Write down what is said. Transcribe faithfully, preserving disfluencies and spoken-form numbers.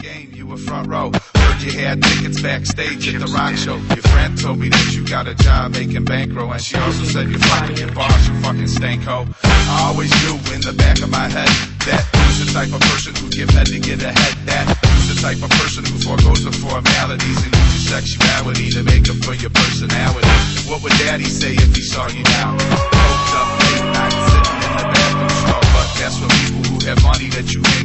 game, you were front row. Heard you had tickets backstage at the rock show. Your friend told me that you got a job making bankroll, and she also said you're fucking your boss, you fucking stanko. I always knew in the back of my head that who's the type of person who give head to get ahead. That who's the type of person who forgoes the formalities and uses sexuality to make up for your personality. What would Daddy say if he saw you now? Coked up late night, sitting in the bathroom stall. But that's for people who have money that you